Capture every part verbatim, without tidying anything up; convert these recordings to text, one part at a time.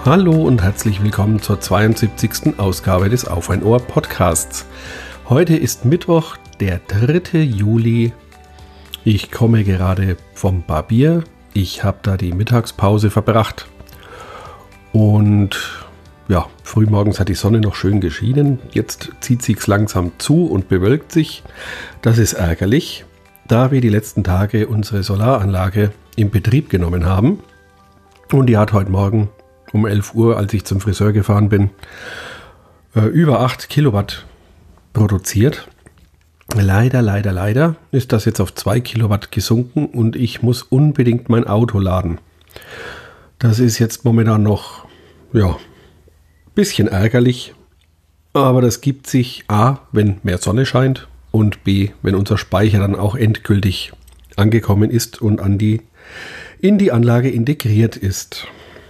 Hallo und herzlich willkommen zur zweiundsiebzigsten Ausgabe des Auf ein Ohr Podcasts. Heute ist Mittwoch, der dritte Juli. Ich komme gerade vom Barbier. Ich habe da die Mittagspause verbracht. Und ja, frühmorgens hat die Sonne noch schön geschienen. Jetzt zieht sich's langsam zu und bewölkt sich. Das ist ärgerlich, da wir die letzten Tage unsere Solaranlage in Betrieb genommen haben. Und die hat heute Morgen um elf Uhr, als ich zum Friseur gefahren bin, über acht Kilowatt produziert. Leider, leider, leider ist das jetzt auf zwei Kilowatt gesunken und ich muss unbedingt mein Auto laden. Das ist jetzt momentan noch, ja, ein bisschen ärgerlich, aber das gibt sich A, wenn mehr Sonne scheint und B, wenn unser Speicher dann auch endgültig angekommen ist und an die, in die Anlage integriert ist.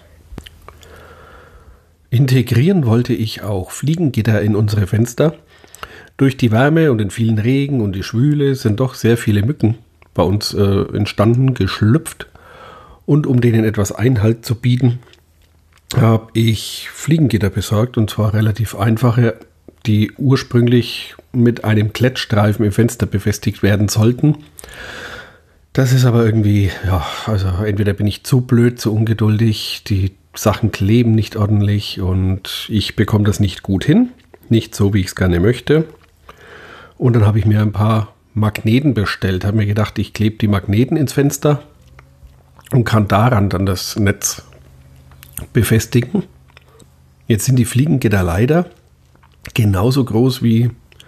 Integrieren wollte ich auch Fliegengitter in unsere Fenster. Durch die Wärme und den vielen Regen und die Schwüle sind doch sehr viele Mücken bei uns äh, entstanden, geschlüpft. Und um denen etwas Einhalt zu bieten, habe ich Fliegengitter besorgt, und zwar relativ einfache, die ursprünglich mit einem Klettstreifen im Fenster befestigt werden sollten. Das ist aber irgendwie, ja, also entweder bin ich zu blöd, zu ungeduldig, die Sachen kleben nicht ordentlich und ich bekomme das nicht gut hin. Nicht so, wie ich es gerne möchte. Und dann habe ich mir ein paar Magneten bestellt. Habe mir gedacht, ich klebe die Magneten ins Fenster und kann daran dann das Netz befestigen. Jetzt sind die Fliegengitter leider genauso groß wie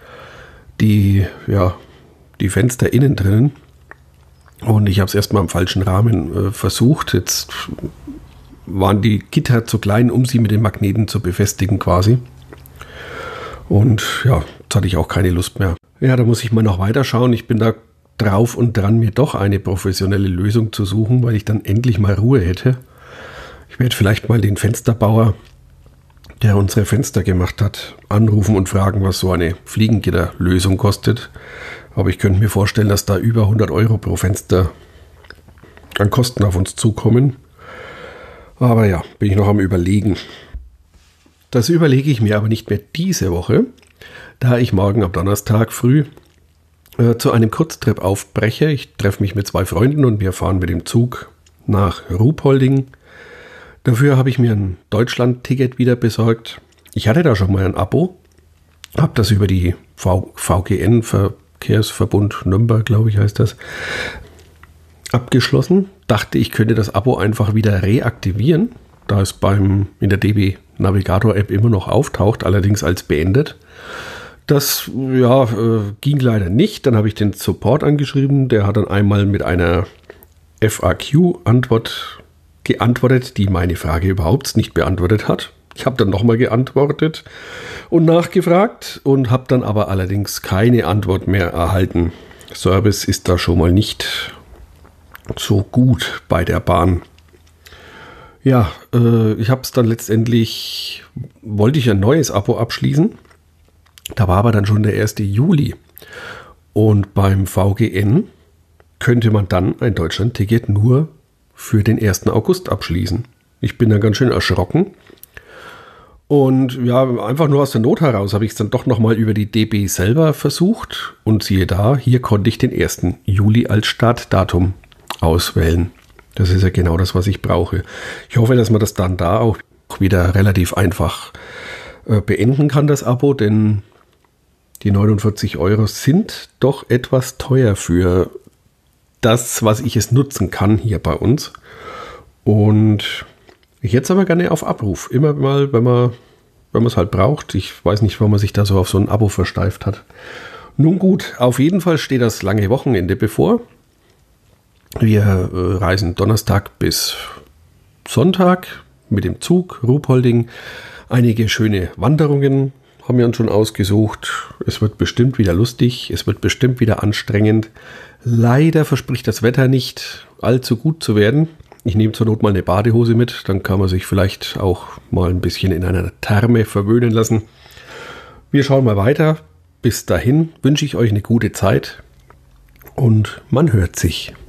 die, ja, die Fenster innen drinnen. Und ich habe es erstmal im falschen Rahmen äh, versucht. Jetzt waren die Gitter zu klein, um sie mit den Magneten zu befestigen quasi. Und ja, jetzt hatte ich auch keine Lust mehr. Ja, da muss ich mal noch weiter schauen. Ich bin da drauf und dran, mir doch eine professionelle Lösung zu suchen, weil ich dann endlich mal Ruhe hätte. Ich werde vielleicht mal den Fensterbauer, der unsere Fenster gemacht hat, anrufen und fragen, was so eine Fliegengitterlösung kostet. Aber ich könnte mir vorstellen, dass da über hundert Euro pro Fenster an Kosten auf uns zukommen. Aber ja, bin ich noch am Überlegen. Das überlege ich mir aber nicht mehr diese Woche, da ich morgen am Donnerstag früh äh, zu einem Kurztrip aufbreche. Ich treffe mich mit zwei Freunden und wir fahren mit dem Zug nach Ruhpolding. Dafür habe ich mir ein Deutschland-Ticket wieder besorgt. Ich hatte da schon mal ein Abo, habe das über die v- VGN, Verkehrsverbund Nürnberg, glaube ich, heißt das, abgeschlossen. Dachte, ich könnte das Abo einfach wieder reaktivieren, da es beim in der D B Navigator App immer noch auftaucht, allerdings als beendet. Das ja, äh, ging leider nicht. Dann habe ich den Support angeschrieben. Der hat dann einmal mit einer F A Q-Antwort geantwortet, die meine Frage überhaupt nicht beantwortet hat. Ich habe dann nochmal geantwortet und nachgefragt und habe dann aber allerdings keine Antwort mehr erhalten. Service ist da schon mal nicht so gut bei der Bahn. Ja, äh, ich habe es dann letztendlich, wollte ich ein neues Abo abschließen. Da war aber dann schon der erste Juli. Und beim V G N könnte man dann ein Deutschland-Ticket nur für den ersten August abschließen. Ich bin dann ganz schön erschrocken. Und ja, einfach nur aus der Not heraus habe ich es dann doch nochmal über die D B selber versucht. Und siehe da, hier konnte ich den ersten Juli als Startdatum auswählen. Das ist ja genau das, was ich brauche. Ich hoffe, dass man das dann da auch wieder relativ einfach äh, beenden kann, das Abo, denn die neunundvierzig Euro sind doch etwas teuer für das, was ich es nutzen kann hier bei uns. Und ich hätte es aber gerne auf Abruf. Immer mal, wenn man wenn man es halt braucht. Ich weiß nicht, warum man sich da so auf so ein Abo versteift hat. Nun gut, auf jeden Fall steht das lange Wochenende bevor. Wir äh, reisen Donnerstag bis Sonntag mit dem Zug Ruhpolding. Einige schöne Wanderungen haben wir uns schon ausgesucht. Es wird bestimmt wieder lustig, es wird bestimmt wieder anstrengend. Leider verspricht das Wetter nicht allzu gut zu werden. Ich nehme zur Not mal eine Badehose mit, dann kann man sich vielleicht auch mal ein bisschen in einer Therme verwöhnen lassen. Wir schauen mal weiter. Bis dahin wünsche ich euch eine gute Zeit und man hört sich.